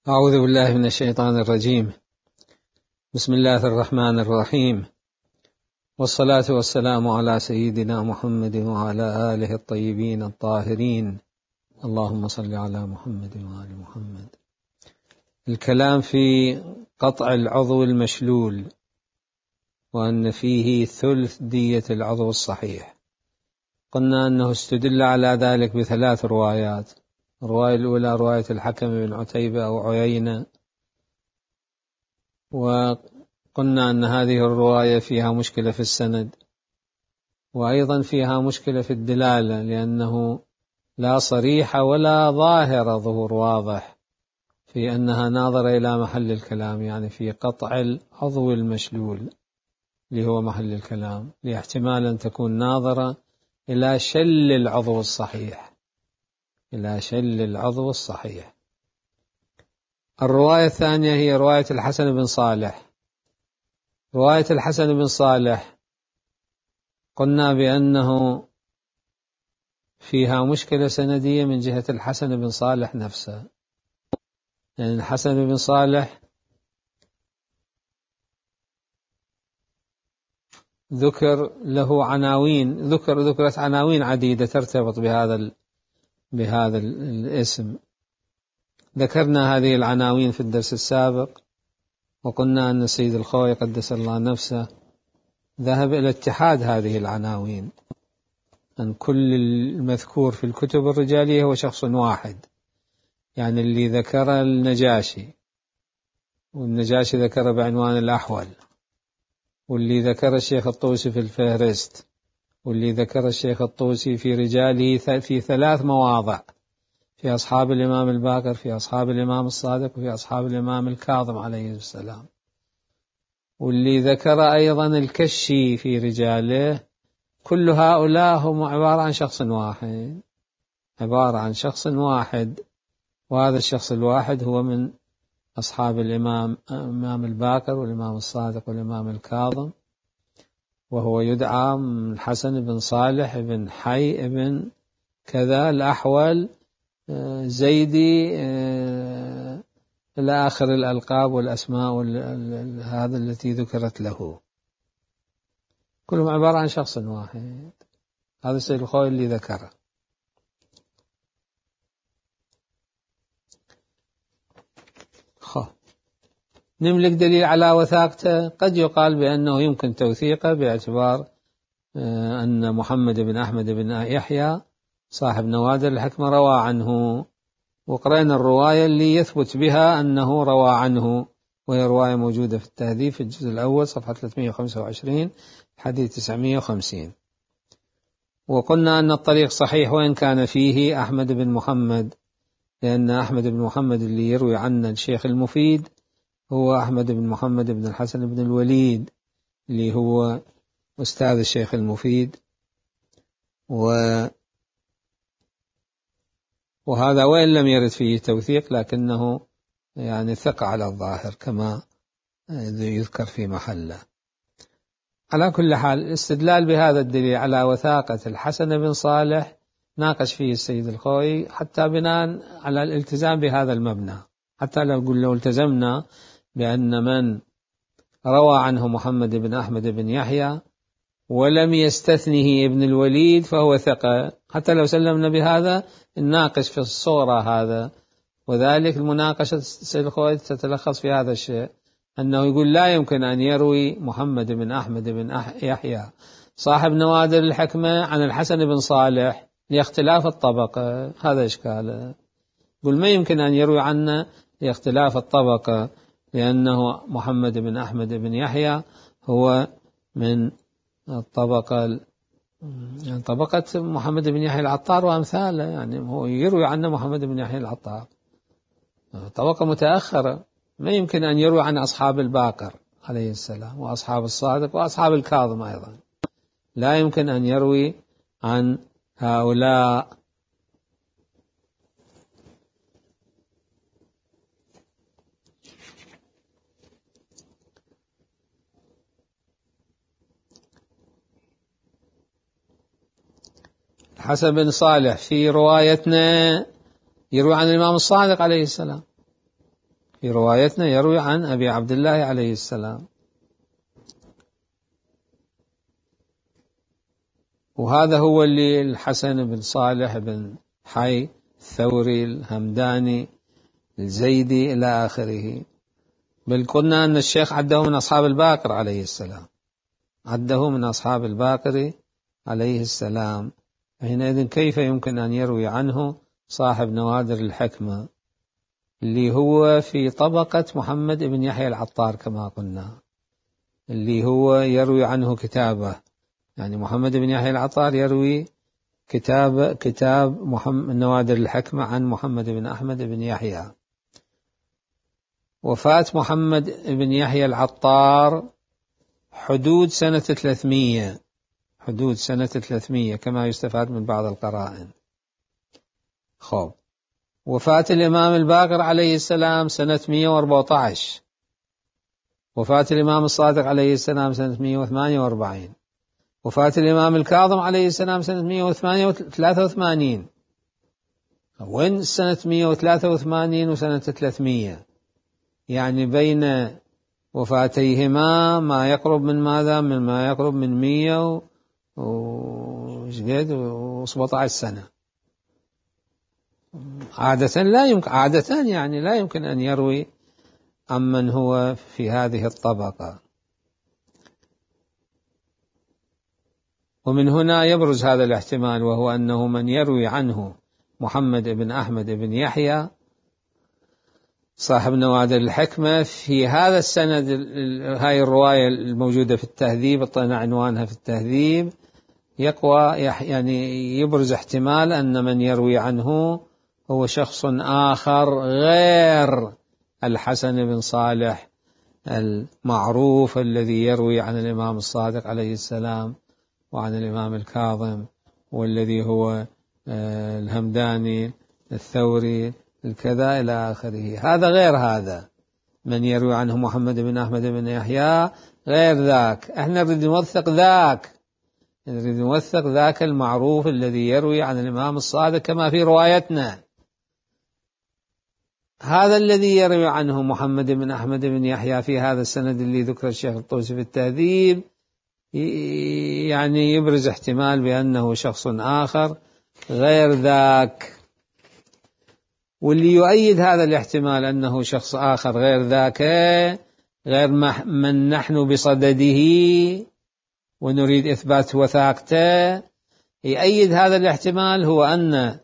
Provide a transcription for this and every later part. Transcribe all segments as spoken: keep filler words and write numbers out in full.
أعوذ بالله من الشيطان الرجيم. بسم الله الرحمن الرحيم، والصلاة والسلام على سيدنا محمد وعلى آله الطيبين الطاهرين. اللهم صل على محمد وآل محمد. الكلام في قطع العضو المشلول، وأن فيه ثلث دية العضو الصحيح. قلنا أنه استدل على ذلك بثلاث روايات. الرواية الأولى رواية الحكم بن عتيبة أو عيينة، وقلنا أن هذه الرواية فيها مشكلة في السند، وأيضا فيها مشكلة في الدلالة، لأنه لا صريح ولا ظاهر ظهور واضح في أنها ناظرة إلى محل الكلام، يعني في قطع العضو المشلول اللي هو محل الكلام، لاحتمال أن تكون ناظرة إلى شل العضو الصحيح إلى شل العضو الصحيح. الرواية الثانية هي رواية الحسن بن صالح. رواية الحسن بن صالح قلنا بأنه فيها مشكلة سندية من جهة الحسن بن صالح نفسه، يعني الحسن بن صالح ذكر له عناوين، ذكر ذكرت عناوين عديدة ترتبط بهذا بهذا الاسم. ذكرنا هذه العناوين في الدرس السابق، وقلنا أن السيد الخوئي قدس الله نفسه ذهب إلى اتحاد هذه العناوين، أن كل المذكور في الكتب الرجالية هو شخص واحد، يعني اللي ذكر النجاشي، والنجاشي ذكر بعنوان الأحول، واللي ذكر الشيخ الطوسي في الفهرست، واللي ذكر الشيخ الطوسي في رجاله في ثلاث مواضع: في أصحاب الإمام الباقر، في أصحاب الإمام الصادق، وفي أصحاب الإمام الكاظم عليه السلام. واللي ذكر أيضا الكشي في رجاله. كل هؤلاء هم عبارة عن شخص واحد عبارة عن شخص واحد وهذا الشخص الواحد هو من أصحاب الإمام الإمام الباقر والإمام الصادق والإمام الكاظم، وهو يدعى الحسن بن صالح بن حي بن كذا الأحول زيدي إلى آخر الألقاب والأسماء هذا التي ذكرت له، كلهم عبارة عن شخص واحد. هذا السيد الخوئي اللي ذكره. خو نملك دليل على وثاقته. قد يقال بأنه يمكن توثيقه باعتبار أن محمد بن أحمد بن يحيى صاحب نوادر الحكمة روى عنه، وقرأنا الرواية اللي يثبت بها أنه روى عنه، وهي رواية موجودة في التهذيب في الجزء الأول صفحة ثلاثمائة وخمسة وعشرين حديث تسعمائة وخمسين. وقلنا أن الطريق صحيح وإن كان فيه أحمد بن محمد، لأن أحمد بن محمد اللي يروي عنه الشيخ المفيد هو أحمد بن محمد بن الحسن بن الوليد اللي هو أستاذ الشيخ المفيد، و وهذا وإن لم يرد فيه توثيق لكنه يعني ثقة على الظاهر كما يذكر في محله. على كل حال الاستدلال بهذا الدليل على وثاقة الحسن بن صالح ناقش فيه السيد الخوئي حتى بناء على الالتزام بهذا المبنى، حتى لو قل لو التزمنا بأن من روى عنه محمد بن أحمد بن يحيى ولم يستثنه ابن الوليد فهو ثقة، حتى لو سلمنا بهذا الناقش في الصورة هذا. وذلك المناقشة السيد الخوئي تتلخص في هذا الشيء، أنه يقول لا يمكن أن يروي محمد بن أحمد بن يحيى صاحب نوادر الحكمة عن الحسن بن صالح لاختلاف الطبقة. هذا إشكال. يقول ما يمكن أن يروي عنه لاختلاف الطبقة، لأنه محمد بن أحمد بن يحيى هو من الطبقة يعني طبقة محمد بن يحيى العطار وأمثاله، يعني هو يروي عنه محمد بن يحيى العطار طبقة متأخرة. ما يمكن أن يروي عن أصحاب الباقر عليه السلام وأصحاب الصادق وأصحاب الكاظم أيضا، لا يمكن أن يروي عن هؤلاء. الحسن بن صالح في روايتنا يروي عن الإمام الصادق عليه السلام، في روايتنا يروي عن أبي عبد الله عليه السلام. وهذا هو اللي الحسن بن صالح بن حي الثوري الهمداني الزيدي إلى آخره. بل قلنا أن الشيخ عده من أصحاب الباقر عليه السلام، عده من أصحاب الباقر عليه السلام. حينئذ كيف يمكن أن يروي عنه صاحب نوادر الحكمة اللي هو في طبقة محمد بن يحيى العطار كما قلنا، اللي هو يروي عنه كتابه، يعني محمد بن يحيى العطار يروي كتاب كتاب محمد نوادر الحكمة عن محمد بن أحمد بن يحيى. وفاة محمد بن يحيى العطار حدود سنة ثلاثمية، حدود سنة ثلاثمية كما يستفاد من بعض القرائن. خب، وفاة الإمام الباقر عليه السلام سنة مئة وأربعة عشر، وفاة الإمام الصادق عليه السلام سنة مئة وثمانية وأربعين، وفاة الإمام الكاظم عليه السلام سنة مئة وثلاثة وثمانين. وين سنة مئة وثلاثة وثمانين وسنة ثلاثمية؟ يعني بين وفاتيهما ما يقرب من ماذا؟ من ما يقرب من مئة وسبعة عشر سنة. عادة لا يمكن عادة يعني لا يمكن أن يروي عمن هو في هذه الطبقة. ومن هنا يبرز هذا الاحتمال، وهو أنه من يروي عنه محمد بن أحمد بن يحيى صاحب نوادر الحكمة في هذا السند. هاي الرواية الموجودة في التهذيب، اعطينا عنوانها في التهذيب، يقوى يعني يبرز احتمال أن من يروي عنه هو شخص آخر غير الحسن بن صالح المعروف الذي يروي عن الإمام الصادق عليه السلام وعن الإمام الكاظم، والذي هو الهمداني الثوري الكذا إلى آخره. هذا غير هذا، من يروي عنه محمد بن أحمد بن يحيى غير ذاك. احنا نريد نوثق ذاك، نريد نوثق ذاك المعروف الذي يروي عن الإمام الصادق كما في روايتنا. هذا الذي يروي عنه محمد بن أحمد بن يحيى في هذا السند اللي ذكر الشيخ الطوسي في التهذيب، يعني يبرز احتمال بأنه شخص آخر غير ذاك. واللي يؤيد هذا الاحتمال أنه شخص آخر غير ذاك، غير من نحن بصدده ونريد إثبات وثاقته، يؤيد هذا الاحتمال هو أن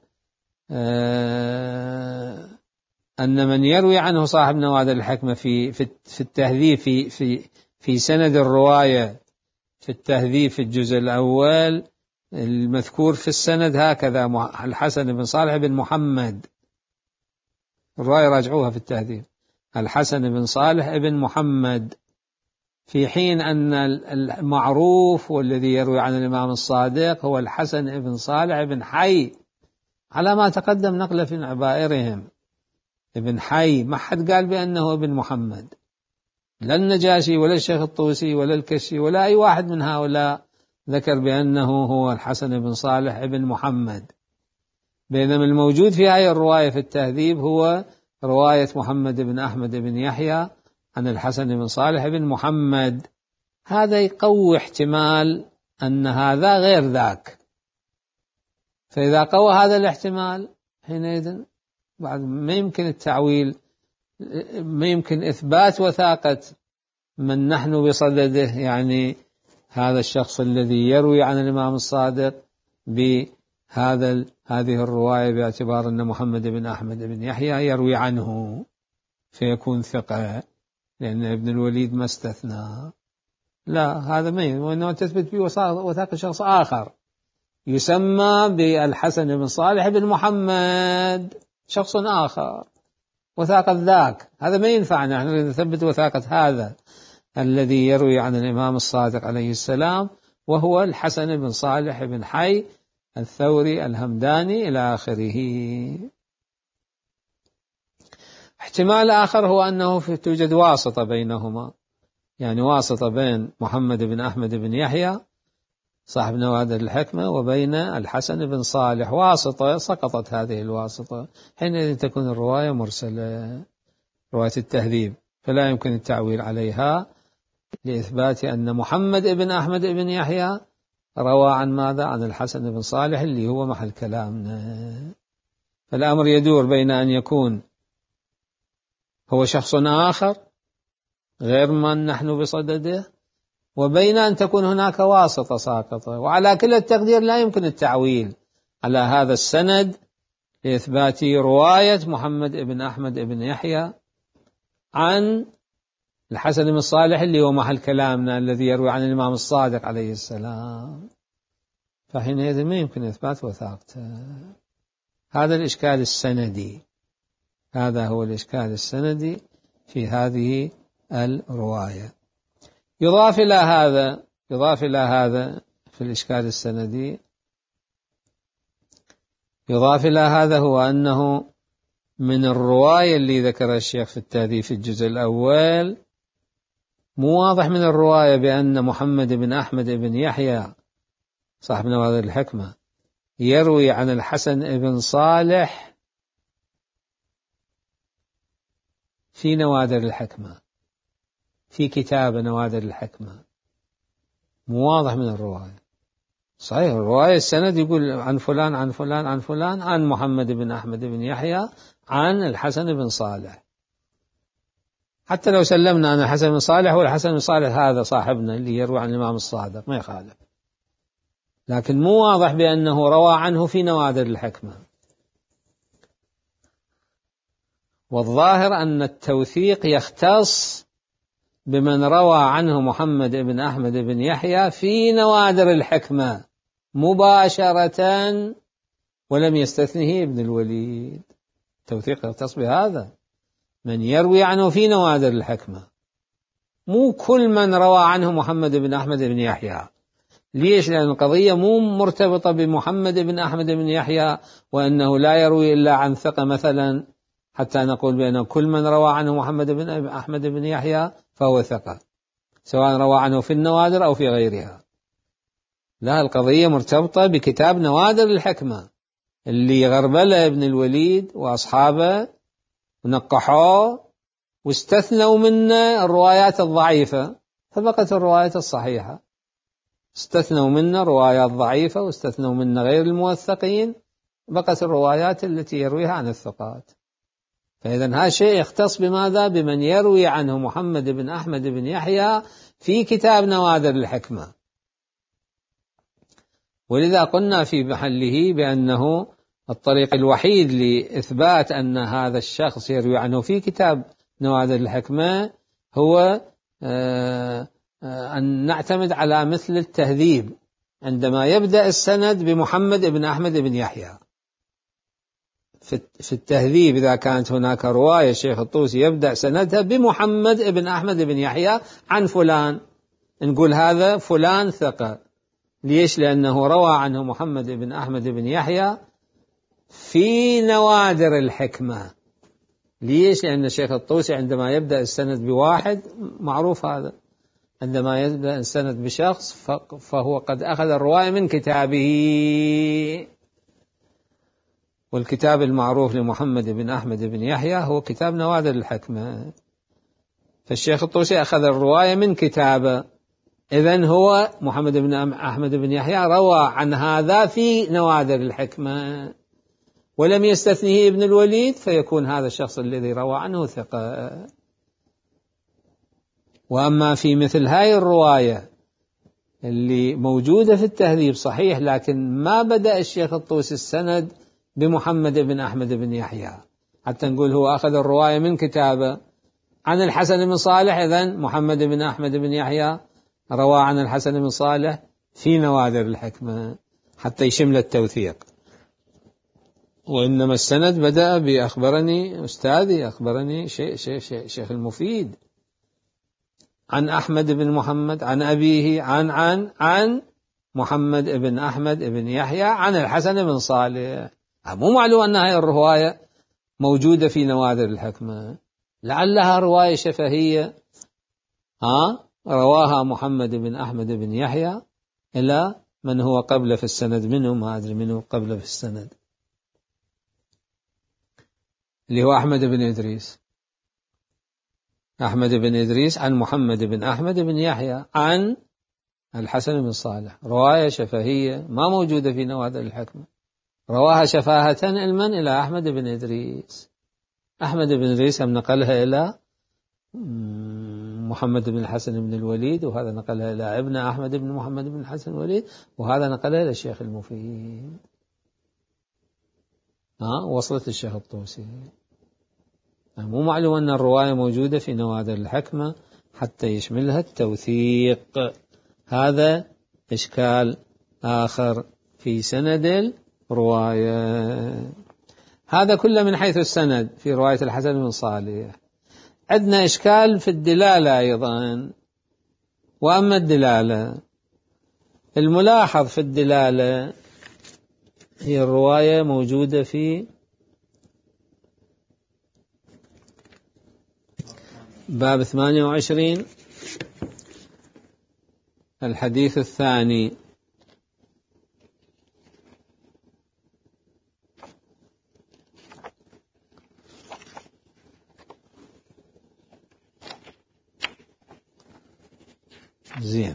أن من يروي عنه صاحب نوادر الحكمة في في التهذيب في في في سند الرواية في التهذيب في الجزء الأول المذكور في السند هكذا: الحسن بن صالح بن محمد. الرواية راجعوها في التهذيب: الحسن بن صالح بن محمد، في حين أن المعروف والذي يروي عن الإمام الصادق هو الحسن بن صالح بن حي، على ما تقدم نقل في عبائرهم. ابن حي، ما حد قال بأنه ابن محمد، لا النجاشي ولا الشيخ الطوسي ولا الكشي ولا أي واحد من هؤلاء ذكر بأنه هو الحسن بن صالح بن محمد. بينما الموجود في هذه الرواية في التهذيب هو رواية محمد بن أحمد بن يحيى عن الحسن بن صالح بن محمد. هذا يقوي احتمال أن هذا غير ذاك. فإذا قوى هذا الاحتمال حينئذ بعد ما يمكن التعويل، ما يمكن إثبات وثاقة من نحن بصدده، يعني هذا الشخص الذي يروي عن الإمام الصادق بهذا هذه الرواية، باعتبار أن محمد بن أحمد بن يحيى يروي عنه فيكون ثقة، لأن ابن الوليد ما استثنى. لا، هذا ما يمكن، وأنه تثبت به وثاقة شخص آخر يسمى بالحسن بن صالح بن محمد، شخص آخر وثاقة ذاك. هذا ما ينفعنا، نحن نثبت وثاقة هذا الذي يروي عن الإمام الصادق عليه السلام، وهو الحسن بن صالح بن حي الثوري الهمداني إلى آخره. احتمال آخر هو أنه توجد واسطة بينهما، يعني واسطة بين محمد بن أحمد بن يحيى صاحب نوادر الحكمة وبين الحسن بن صالح، واسطة سقطت هذه الواسطة، حينئذ تكون الرواية مرسلة. رواية التهذيب، فلا يمكن التعويل عليها لإثبات أن محمد بن أحمد بن يحيى روى عن ماذا؟ عن الحسن بن صالح اللي هو محل كلامنا. فالأمر يدور بين أن يكون هو شخص آخر غير من نحن بصدده، وبين أن تكون هناك واسطة ساقطة. وعلى كل التقدير لا يمكن التعويل على هذا السند لإثبات رواية محمد بن أحمد بن يحيى عن الحسن بن صالح اللي هو محل كلامنا الذي يروي عن الإمام الصادق عليه السلام، فحينئذ ما يمكن إثبات وثاقته. هذا الإشكال السندي، هذا هو الإشكال السندي في هذه الرواية. يضاف إلى هذا يضاف إلى هذا في الإشكال السندي يضاف إلى هذا هو أنه من الرواية اللي ذكر الشيخ في التهذيب في الجزء الأول مو واضح من الرواية بأن محمد بن أحمد بن يحيى صاحب نوادر الحكمة يروي عن الحسن بن صالح في نوادر الحكمة، في كتاب نوادر الحكمة، مو واضح من الرواية. صحيح الرواية السند يقول عن فلان عن فلان عن فلان عن محمد بن أحمد بن يحيى عن الحسن بن صالح، حتى لو سلمنا أن الحسن بن صالح والحسن بن صالح هذا صاحبنا اللي يروي عن الإمام الصادق ما يخالف، لكن مو واضح بأنه روى عنه في نوادر الحكمة. والظاهر أن التوثيق يختص بمن روى عنه محمد بن أحمد بن يحيى في نوادر الحكمة مباشرة ولم يستثنه ابن الوليد. التوثيق يختص بهذا، من يروي عنه في نوادر الحكمة، مو كل من روى عنه محمد بن أحمد بن يحيى. ليش؟ لأن القضية مو مرتبطة بمحمد بن أحمد بن يحيى وأنه لا يروي إلا عن ثقة مثلا حتى نقول بأن كل من روى عنه محمد بن أحمد بن يحيى فهو ثقة، سواء روى عنه في النوادر أو في غيرها. لا، القضية مرتبطة بكتاب نوادر الحكمة اللي غربله ابن الوليد وأصحابه ونقحوه واستثنوا منه الروايات الضعيفة فبقت الروايات الصحيحة، استثنوا منه روايات ضعيفة واستثنوا منه غير الموثقين، بقت الروايات التي يرويها عن الثقات. فإذا هذا شيء يختص بماذا؟ بمن يروي عنه محمد بن أحمد بن يحيى في كتاب نوادر الحكمة. ولذا قلنا في محله بأنه الطريق الوحيد لإثبات أن هذا الشخص يروي عنه في كتاب نوادر الحكمة هو أن نعتمد على مثل التهذيب عندما يبدأ السند بمحمد بن أحمد بن يحيى. في التهذيب إذا كانت هناك رواية الشيخ الطوسي يبدأ سندها بمحمد بن أحمد بن يحيى عن فلان، نقول هذا فلان ثقة. ليش؟ لأنه روى عنه محمد بن أحمد بن يحيى في نوادر الحكمة. ليش؟ لأن الشيخ الطوسي عندما يبدأ السند بواحد معروف هذا، عندما يبدأ السند بشخص فهو قد أخذ الرواية من كتابه، والكتاب المعروف لمحمد بن أحمد بن يحيى هو كتاب نوادر الحكمة. فالشيخ الطوسي أخذ الرواية من كتابه، إذن هو محمد بن أحمد بن يحيى روى عن هذا في نوادر الحكمة ولم يستثنه ابن الوليد، فيكون هذا الشخص الذي روى عنه ثقة. وأما في مثل هاي الرواية اللي موجودة في التهذيب صحيح، لكن ما بدأ الشيخ الطوسي السند بمحمد بن أحمد بن يحيى حتى نقول هو أخذ الرواية من كتابه عن الحسن بن صالح، إذن محمد بن أحمد بن يحيى روى عن الحسن بن صالح في نوادر الحكمة حتى يشمل التوثيق. وإنما السند بدأ بأخبرني أستاذي، أخبرني شيء شيء شيء شيخ المفيد عن أحمد بن محمد عن أبيه عن عن عن محمد بن أحمد بن يحيى عن الحسن بن صالح. مو معلوم أن هذه الرواية موجودة في نوادر الحكمة، لعلها رواية شفهية ها رواها محمد بن أحمد بن يحيى إلى من هو قبل في السند منه، ما أدري منه قبل في السند، اللي هو أحمد بن إدريس. أحمد بن إدريس عن محمد بن أحمد بن يحيى عن الحسن بن صالح، رواية شفهية ما موجودة في نوادر الحكمة، رواها شفاهة علما إلى أحمد بن إدريس. أحمد بن إدريس نقلها إلى محمد بن الحسن بن الوليد، وهذا نقلها إلى ابن أحمد بن محمد بن الحسن الوليد، وهذا نقلها إلى الشيخ المفيد. ها وصلت الشيخ الطوسي. مو معلوم أن الرواية موجودة في نوادر الحكمة حتى يشملها التوثيق. هذا إشكال آخر في سند الرواية. هذا كله من حيث السند في رواية الحسن بن صالح. عندنا إشكال في الدلالة أيضا. وأما الدلالة، الملاحظ في الدلالة هي الرواية موجودة في باب ثمانية وعشرين الحديث الثاني. زين،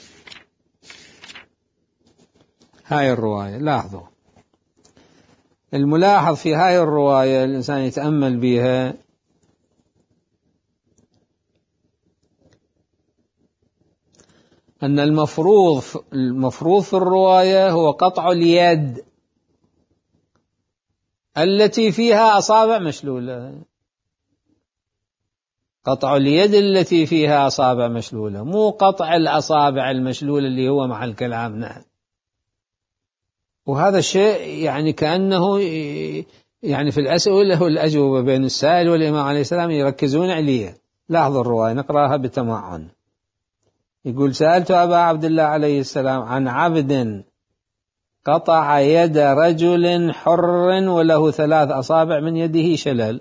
هاي الرواية لاحظوا، الملاحظ في هاي الرواية الإنسان يتأمل بها أن المفروض المفروض في الرواية هو قطع اليد التي فيها أصابع مشلولة، قطع اليد التي فيها أصابع مشلولة، مو قطع الأصابع المشلولة اللي هو محل كلامنا. وهذا الشيء يعني كأنه يعني في الأسئلة والأجوبة بين السائل والإمام عليه السلام يركزون عليه. لاحظوا الرواية نقرأها بتمعن. يقول: سألت أبا عبد الله عليه السلام عن عبد قطع يد رجل حر وله ثلاث أصابع من يده شلل.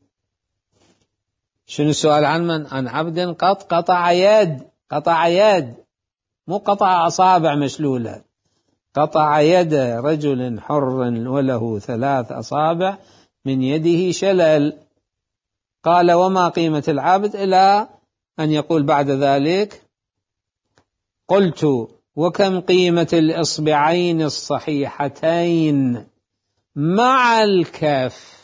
شنو السؤال؟ عن من؟ عن عبد قط قطع يد، قطع يد مو قطع أصابع مشلولة، قطع يد رجل حر وله ثلاث أصابع من يده شلل. قال: وما قيمة العبد؟ إلى أن يقول بعد ذلك: قلت: وكم قيمة الإصبعين الصحيحتين مع الكف؟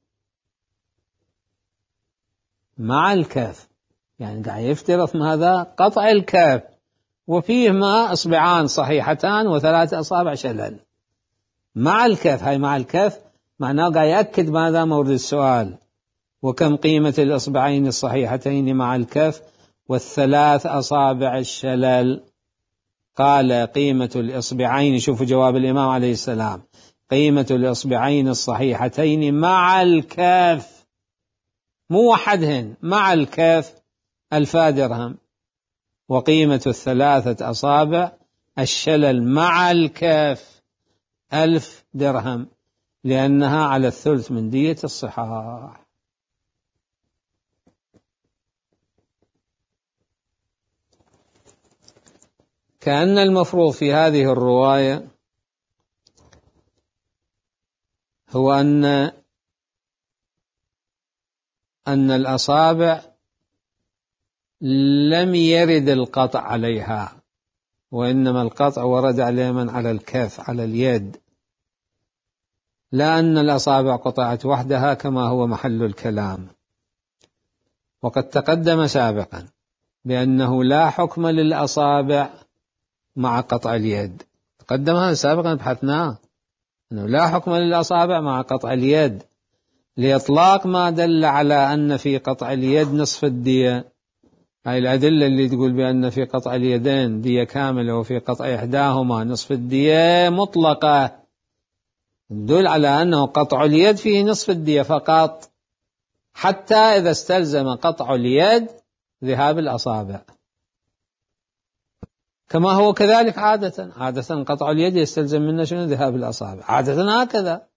مع الكف يعني قاعد يفترض هذا قطع الكف وفيهما إصبعان صحيحتان وثلاث أصابع شلل مع الكف. هاي مع الكف معناه قاعد يأكد ماذا مورد السؤال: وكم قيمة الإصبعين الصحيحتين مع الكف والثلاث أصابع الشلل؟ قال: قيمة الإصبعين، شوفوا جواب الإمام عليه السلام: قيمة الإصبعين الصحيحتين مع الكف، مو وحدهن، مع الكف ألفا درهم، وقيمة الثلاثة أصابع الشلل مع الكف ألف درهم، لأنها على الثلث من دية الصحاح. كأن المفروض في هذه الرواية هو أن أن الأصابع لم يرد القطع عليها، وإنما القطع ورد على من؟ على الكف، على اليد، لا أن الأصابع قطعت وحدها كما هو محل الكلام. وقد تقدم سابقا بأنه لا حكم للأصابع مع قطع اليد، تقدم هذا سابقا بحثناه، أنه لا حكم للأصابع مع قطع اليد، لإطلاق ما دل على أن في قطع اليد نصف الدية. هاي الأدلة اللي تقول بأن في قطع اليدين دية كاملة وفي قطع إحداهما نصف الدية مطلقة، تدل على أنه قطع اليد فيه نصف الدية فقط، حتى إذا استلزم قطع اليد ذهاب الأصابع، كما هو كذلك عادة. عادة قطع اليد يستلزم منه شنو؟ ذهاب الأصابع، عادة هكذا.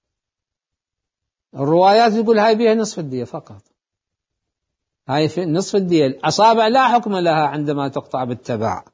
الروايات يقول هاي بها نصف الدية فقط، هاي في نصف الدية. الأصابع لا حكم لها عندما تقطع بالتبع،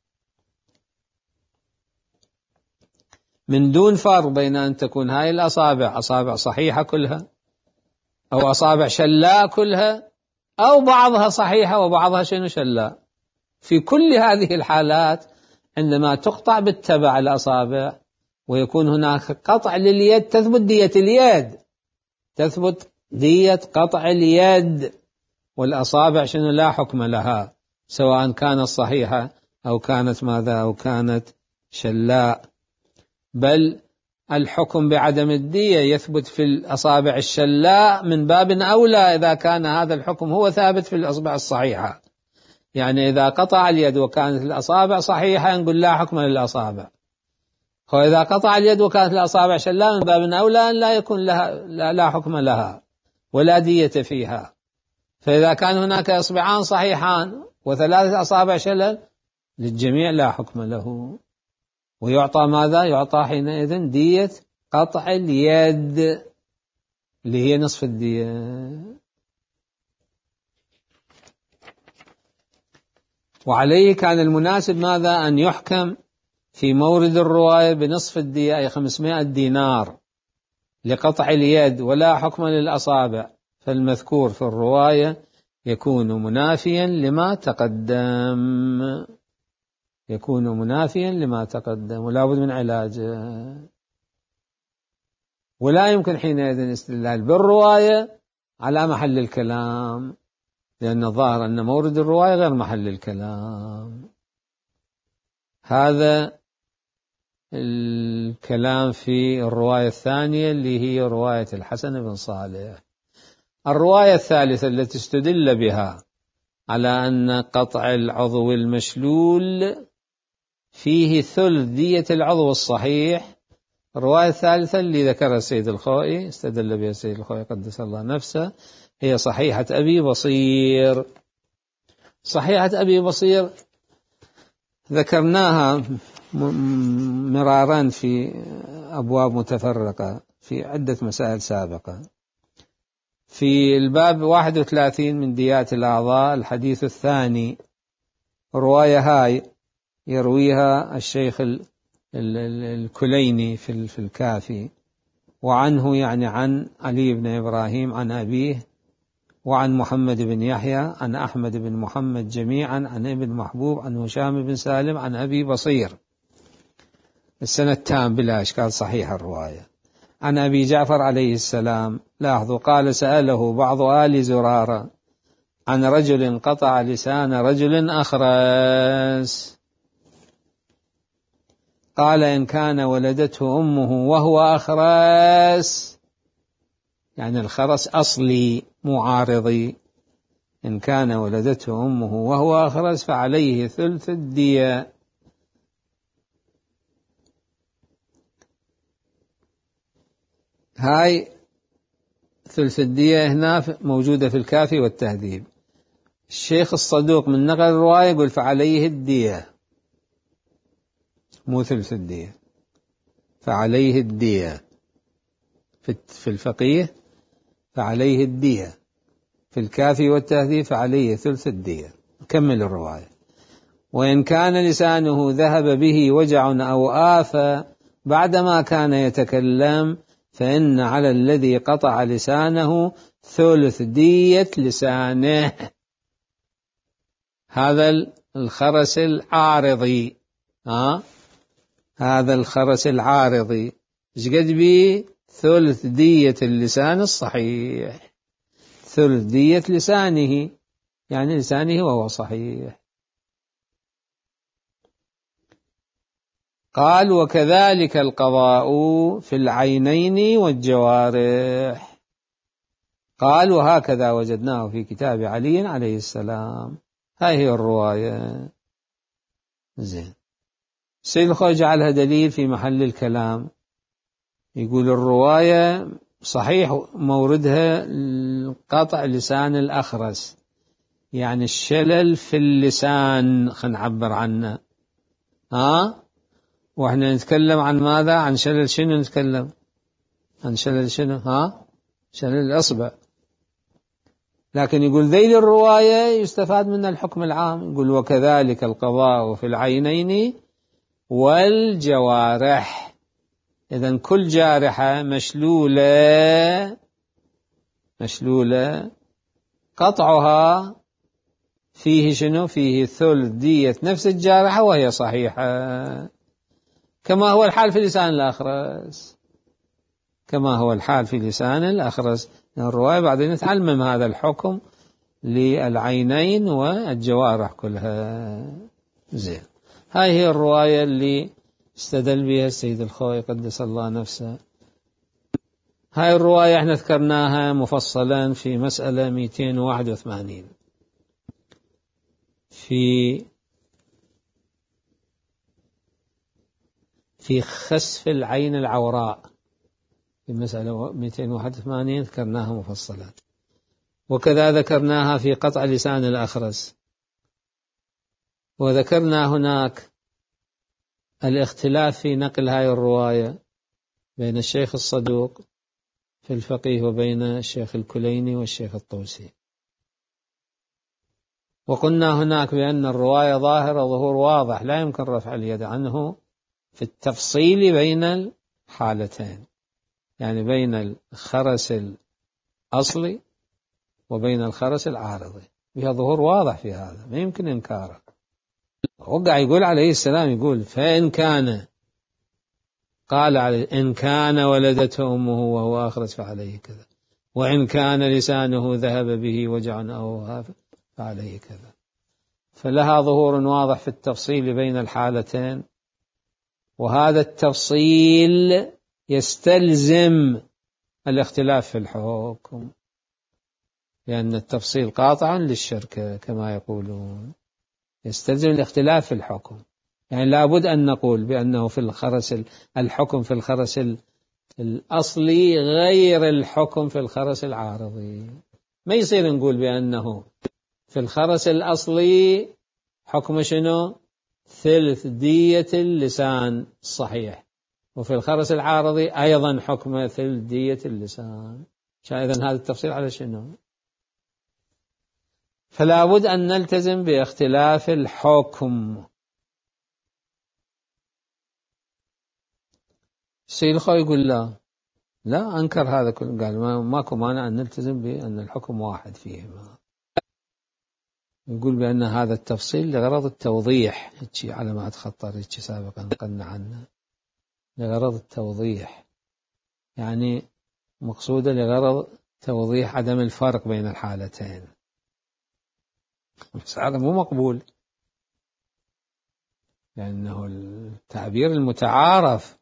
من دون فرق بين أن تكون هاي الأصابع أصابع صحيحة كلها أو أصابع شلاء كلها، أو بعضها صحيحة وبعضها شنو شلاء. في كل هذه الحالات عندما تقطع بالتبع الأصابع ويكون هناك قطع لليد تثبت دية اليد، تثبت دية قطع اليد، والأصابع شنو لا حكم لها سواء كانت صحيحة أو كانت ماذا أو كانت شلاء. بل الحكم بعدم الدية يثبت في الأصابع الشلاء من باب أولى إذا كان هذا الحكم هو ثابت في الأصابع الصحيحة. يعني إذا قطع اليد وكانت الأصابع صحيحة نقول لا حكم للأصابع، وإذا قطع اليد وكانت الأصابع شلاء من باب أولى أن لا يكون لها لا, لا حكم لها ولا دية فيها. فإذا كان هناك إصبعان صحيحان وثلاثة أصابع شلل للجميع لا حكم له، ويعطى ماذا؟ يعطى حينئذ دية قطع اليد اللي هي نصف الدية. وعليه كان المناسب ماذا؟ أن يحكم في مورد الرواية بنصف الدية أي خمسمائة دينار لقطع اليد ولا حكم للأصابع، فالمذكور في الرواية يكون منافيا لما تقدم، يكون منافيا لما تقدم ولا بد من علاجه. ولا يمكن حينئذ الاستدلال بالرواية على محل الكلام، لأن الظاهر أن مورد الرواية غير محل الكلام. هذا الكلام في الرواية الثانية اللي هي رواية الحسن بن صالح. الرواية الثالثة التي استدل بها على أن قطع العضو المشلول فيه ثلث دية العضو الصحيح، الرواية الثالثة اللي ذكرها السيد الخوئي استدل بها السيد الخوئي قدس الله نفسه، هي صحيحة أبي بصير. صحيحة أبي بصير ذكرناها مرارا في أبواب متفرقة في عدة مسائل سابقة. في الباب واحد وثلاثين من ديات الأعضاء الحديث الثاني رواية هاي يرويها الشيخ الكليني في الكافي، وعنه يعني عن علي بن إبراهيم عن أبيه، وعن محمد بن يحيى عن أحمد بن محمد جميعا عن ابن محبوب عن هشام بن سالم عن أبي بصير. السنة التام بلا إشكال صحيح الرواية. عن أبي جعفر عليه السلام لاحظوا قال سأله بعض آل زرارة عن رجل قطع لسان رجل أخرس، قال إن كان ولدته أمه وهو أخرس، يعني الخرس أصلي معارضي، إن كان ولدته أمه وهو أخرس فعليه ثلث الدية. هاي ثلث الدية هنا موجودة في الكافي والتهذيب. الشيخ الصدوق من نقل الرواية يقول فعليه الدية، مو ثلث الدية، فعليه الدية. في الفقيه فعليه الدية، في الكافي والتهذيب فعليه ثلث الدية. كمل الرواية. وإن كان لسانه ذهب به وجع أو آفة بعدما كان يتكلم فإن على الذي قطع لسانه ثلث دية لسانه. هذا الخرس العارضي، ها هذا الخرس العارضي ايش قد بيه؟ ثلث دية اللسان الصحيح، ثلث دية لسانه، يعني لسانه وهو صحيح. قال وكذلك القضاء في العينين والجوارح. قال وهكذا وجدناه في كتاب علي عليه السلام. هاي هي الرواية. زين. السيد الخوئي جعلها دليل في محل الكلام، يقول الرواية صحيح موردها قطع لسان الأخرس، يعني الشلل في اللسان خلينا نعبر عنه. ها واحنا نتكلم عن ماذا؟ عن شلل شنو نتكلم؟ عن شلل شنو؟ ها شلل الأصبع. لكن يقول ذيل الرواية يستفاد من الحكم العام، يقول وكذلك القضاء في العينين والجوارح. إذن كل جارحة مشلولة مشلولة قطعها فيه شنو؟ فيه ثلث دية نفس الجارحة وهي صحيحة، كما هو الحال في لسان الأخرس، كما هو الحال في لسان الأخرس. الرواية بعدين نتعلم هذا الحكم للعينين والجوارح كلها. زين، هاي هي الرواية اللي استدل بها السيد الخوئي قدس الله نفسه. هاي الرواية احنا ذكرناها مفصلا في مسألة مئتين وواحد وثمانين في في خسف العين العوراء، في مسألة مئتين وواحد وثمانين ذكرناها مفصلا، وكذا ذكرناها في قطع لسان الأخرس، وذكرنا هناك الاختلاف في نقل هاي الرواية بين الشيخ الصدوق في الفقيه وبين الشيخ الكليني والشيخ الطوسي، وقلنا هناك بأن الرواية ظاهرة ظهور واضح لا يمكن رفع اليد عنه في التفصيل بين الحالتين، يعني بين الخرس الأصلي وبين الخرس العارضي، بها ظهور واضح في هذا ما يمكن إنكاره. وقع يقول عليه السلام، يقول فإن كان، قال عليه إن كان ولدته أمه وهو أخرس فعليه كذا، وإن كان لسانه ذهب به وجع أو هاف فعليه كذا، فلها ظهور واضح في التفصيل بين الحالتين، وهذا التفصيل يستلزم الاختلاف في الحكم، لأن التفصيل قاطع للشركة كما يقولون، يستلزم الاختلاف في الحكم. يعني لابد أن نقول بأنه في الخرس الحكم في الخرس الأصلي غير الحكم في الخرس العارضي. ما يصير نقول بأنه في الخرس الأصلي حكم شنو؟ ثلث دية اللسان الصحيح، وفي الخرس العارضي أيضا حكم ثلث دية اللسان. إذن هذا التفصيل على شنو؟ فلا بد أن نلتزم باختلاف الحكم. السيد الخوئي يقول لا لا أنكر هذا كله، قال ما ماكو مانع أن نلتزم بأن الحكم واحد فيهما. يقول بأن هذا التفصيل لغرض التوضيح، هيك على ما أتخطر هيك سابقا قلنا عنه، لغرض التوضيح، يعني مقصودة لغرض توضيح عدم الفرق بين الحالتين، بس هذا مو مقبول، لأنه التعبير المتعارف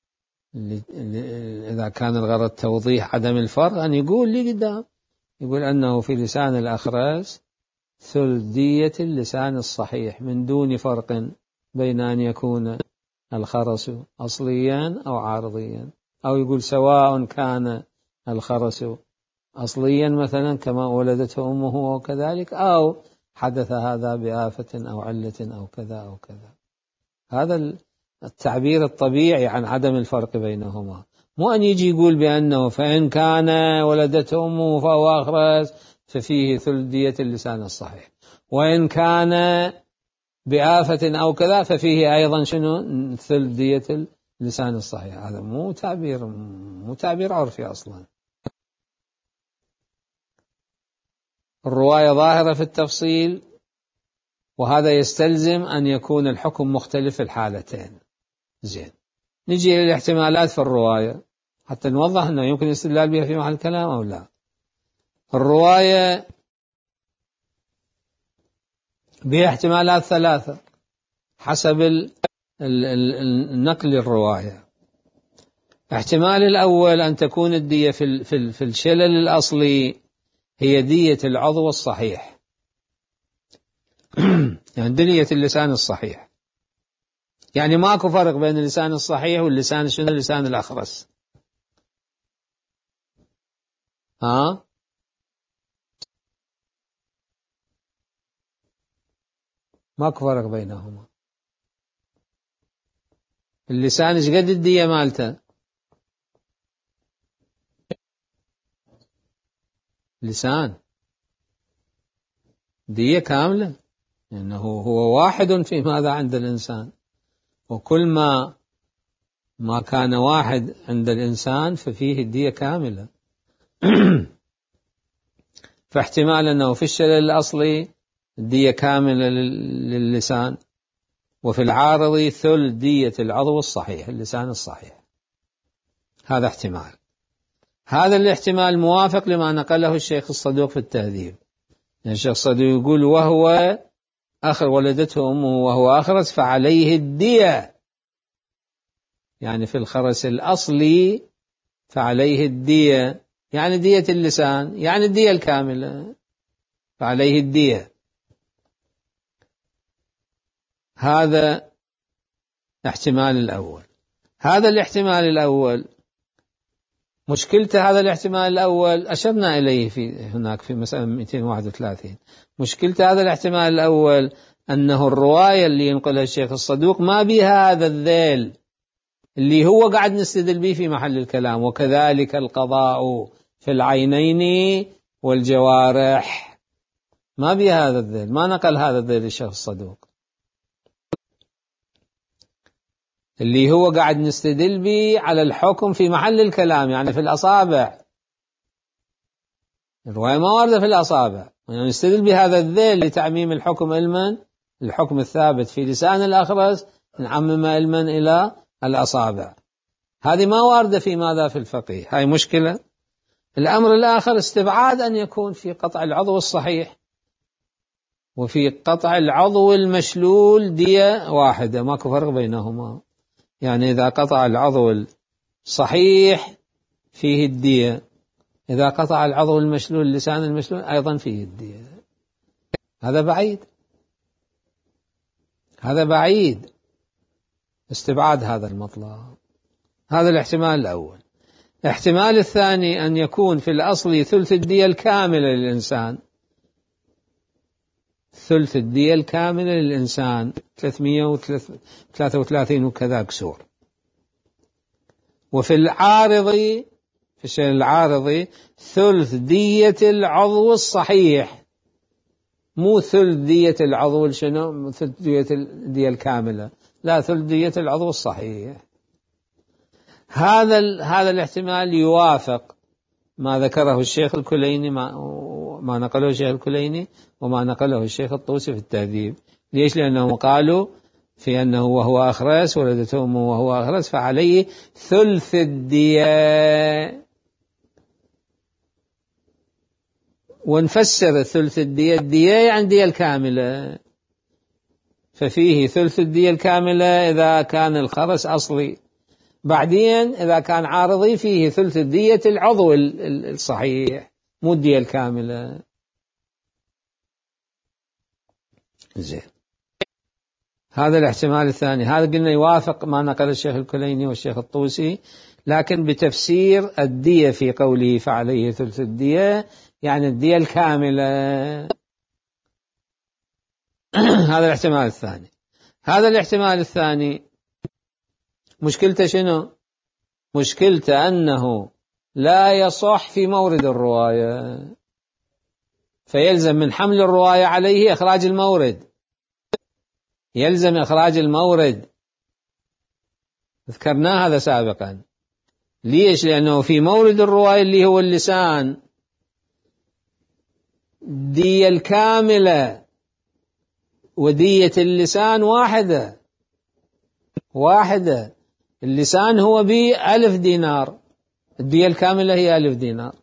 إذا كان الغرض توضيح عدم الفرق أن يقول لي قدام، يقول أنه في لسان الأخرس ثلث دية اللسان الصحيح من دون فرق بين أن يكون الخرس أصليا أو عارضيا، أو يقول سواء كان الخرس أصليا مثلا كما ولدته أمه وكذلك، أو حدث هذا بآفة أو علة أو كذا أو كذا. هذا التعبير الطبيعي عن عدم الفرق بينهما، مو أن يجي يقول بأنه فإن كان ولدته أمه فهو أخرس ففيه ثلث دية اللسان الصحيح، وإن كان بآفة أو كذا ففيه أيضا شنو؟ ثلث دية اللسان الصحيح. هذا مو تعبير مو تعبير عرفي أصلا. الرواية ظاهرة في التفصيل، وهذا يستلزم أن يكون الحكم مختلف في الحالتين. زين، نجي إلى الاحتمالات في الرواية حتى نوضح أنه يمكن الاستدلال بها في محل الكلام أو لا. الرواية بها احتمالات ثلاثة حسب النقل الرواية. احتمال الأول أن تكون الدية في في الشلل الأصلي هي دية العضو الصحيح، يعني دية اللسان الصحيح، يعني ماكو فرق بين اللسان الصحيح واللسان شنو؟ اللسان الأخرس. ها ماكو فرق بينهما. اللسان ايش قد الدية مالته؟ لسان دية كاملة، لأنه هو واحد في ماذا عند الإنسان، وكل ما ما كان واحد عند الإنسان ففيه الدية كاملة. فاحتمال أنه في الشلل الأصلي الدية كاملة للسان، وفي العارضي ثلث دية العضو الصحيح اللسان الصحيح. هذا احتمال. هذا الاحتمال موافق لما نقله الشيخ الصدوق في التهذيب. يعني الشيخ الصدوق يقول وهو أخر ولدته أمه وهو أخرس فعليه الدية، يعني في الخرس الأصلي فعليه الدية، يعني دية اللسان، يعني الدية الكاملة، فعليه الدية. هذا الاحتمال الأول. هذا الاحتمال الأول مشكلته، هذا الاحتمال الأول أشرنا إليه في هناك في مسألة مئتين وواحد وثلاثين. مشكلته هذا الاحتمال الأول أنه الرواية اللي ينقلها الشيخ الصدوق ما بها هذا الذيل اللي هو قاعد نستدل به في محل الكلام، وكذلك القضاء في العينين والجوارح، ما بها هذا الذيل، ما نقل هذا الذيل الشيخ الصدوق اللي هو قاعد نستدل به على الحكم في محل الكلام، يعني في الأصابع. الرواية ما واردة في الأصابع، يعني نستدل بهذا الذيل لتعميم الحكم علما، الحكم الثابت في لسان الأخرس نعمم علما إلى الأصابع. هذه ما واردة في ماذا في الفقيه، هاي مشكلة. الأمر الآخر استبعاد أن يكون في قطع العضو الصحيح وفي قطع العضو المشلول دية واحدة، ماكو فرق بينهما. يعني إذا قطع العضو الصحيح فيه الدية، إذا قطع العضو المشلول اللسان المشلول أيضا فيه الدية. هذا بعيد، هذا بعيد استبعاد هذا المطلب. هذا الاحتمال الأول. الاحتمال الثاني أن يكون في الأصل ثلث الدية الكاملة للإنسان، ثلث الدية الكاملة للإنسان ثلاثمئة وثلاثة وثلاثين وكذا كسور. وفي العارضي، في الشيء العارضي ثلث دية العضو الصحيح، مو ثلث دية العضو شنو، ثلث دية الدية الكاملة، لا، ثلث دية العضو الصحيح. هذا هذا الاحتمال يوافق ما ذكره الشيخ الكليني، ما, ما نقله الشيخ الكليني وما نقله الشيخ الطوسي في التهذيب. ليش؟ لأنهم قالوا في أنه وهو أخرس ولدته أمه وهو أخرس فعليه ثلث الدية. ونفسر ثلث الدية، الدية يعني الدية الكاملة، ففيه ثلث الدية الكاملة إذا كان الخرس أصلي، بعدين إذا كان عارضي فيه ثلث الدية العضو الصحيح، مو الدية الكاملة. زين، هذا الاحتمال الثاني. هذا قلنا يوافق ما نقل الشيخ الكليني والشيخ الطوسي، لكن بتفسير الدية في قوله فعليه ثلث الدية، يعني الدية الكاملة. هذا الاحتمال الثاني. هذا الاحتمال الثاني مشكلته شنو؟ مشكلته أنه لا يصح في مورد الرواية، فيلزم من حمل الرواية عليه إخراج المورد، يلزم إخراج المورد. ذكرنا هذا سابقا. ليش؟ لأنه في مورد الرواية اللي هو اللسان دية الكاملة ودية اللسان واحدة واحدة. اللسان هو بألف دينار، الدية الكاملة هي ألف دينار.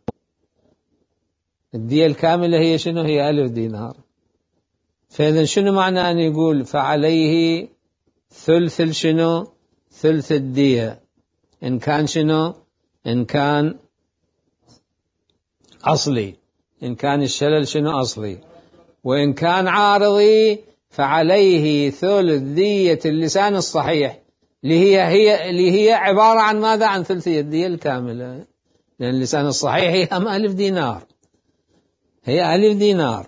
الدية الكاملة هي شنو؟ هي ألف دينار. فإذا شنو معنى أن يقول فعليه ثلث شنو؟ ثلث الدية، إن كان شنو؟ إن كان أصلي، إن كان الشلل شنو أصلي، وإن كان عارضي فعليه ثلث دية اللسان الصحيح اللي هي هي اللي هي عبارة عن ماذا؟ عن ثلث الدية الكاملة، لأن اللسان الصحيح هي هم ألف دينار، هي ألف دينار.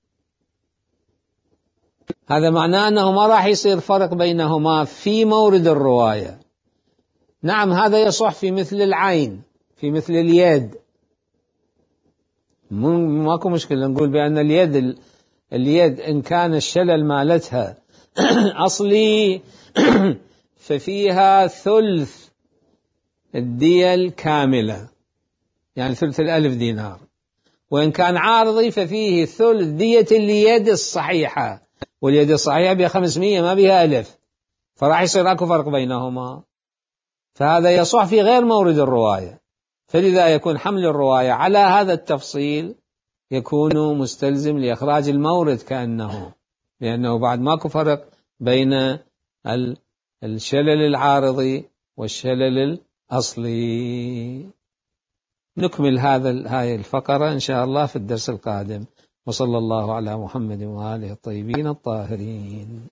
هذا معناه أنه ما راح يصير فرق بينهما في مورد الرواية. نعم، هذا يصح في مثل العين، في مثل اليد، ماكو مشكلة نقول بأن اليد اليد إن كان الشلل مالتها أصلي ففيها ثلث الدية الكاملة، يعني ثلث الألف دينار. وإن كان عارضي ففيه ثلث دية اليد الصحيحة، واليد الصحيحة بها خمسمائة ما بها ألف، فراح يصير أكو فرق بينهما. فهذا يصح في غير مورد الرواية، فلذا يكون حمل الرواية على هذا التفصيل يكون مستلزم لإخراج المورد كأنه، لأنه بعد ماكو فرق بين الشلل العارضي والشلل الأصلي. نكمل هذا هذه الفقرة إن شاء الله في الدرس القادم، وصلى الله على محمد وآله الطيبين الطاهرين.